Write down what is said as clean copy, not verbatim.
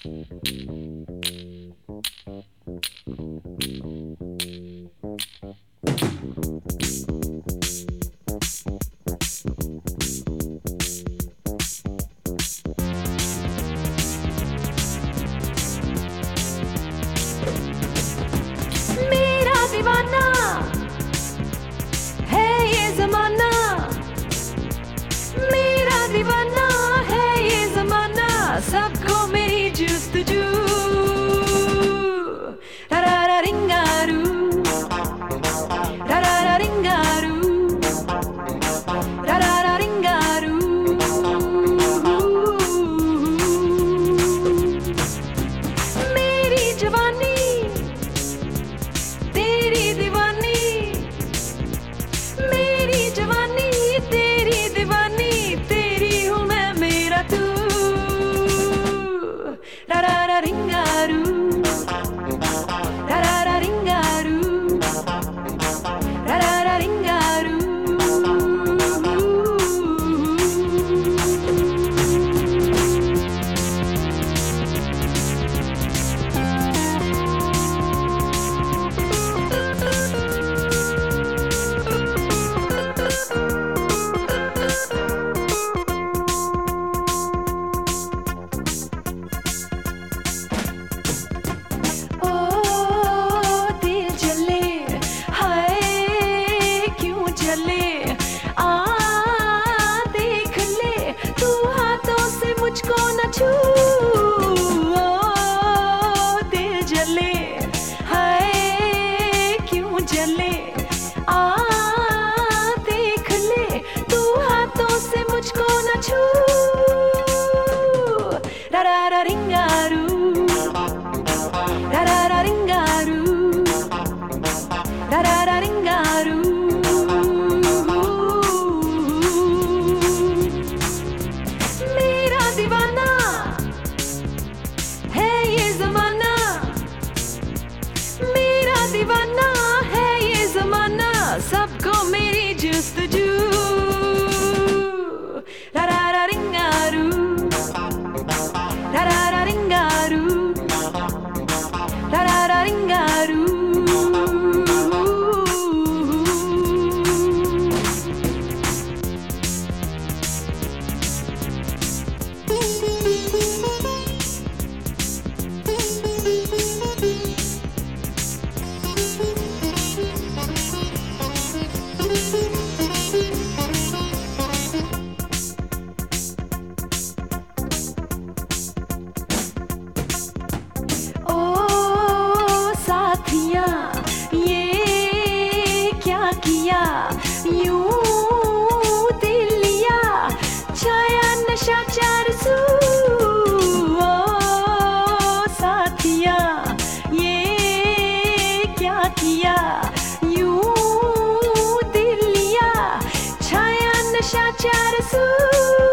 मेरा दीवाना है ये जमाना, मेरा दीवाना है ये जमाना, सबको मेरी जुस्तजू। रारा रिंगारू, रारा रिंगारू, रारा रिंगारू। मेरी जवानी तेरी दीवानी, मेरी जवानी तेरी दीवानी, तेरी हूँ मैं मेरा तू। रारा रिंगारू, रारा रिंगारू, रारा रिंगारू। मुझको न छू, दिल जले, हाय क्यों जले, देख ले तू हाथों से मुझको न छू। रारा रिंगारू, रारा रिंगारू, रारा रिंगारू। दीवाना है ये जमाना, मेरा दीवाना है ये जमाना, सबको मेरी जुस्तजू। रारा रिंगारू, रारा रिंगारू, रारा रिंगारू। ये क्या किया, यूं दिल लिया, छाया नशा चार सू। साथिया ये क्या किया, यूं दिल लिया, छाया नशा चार सू।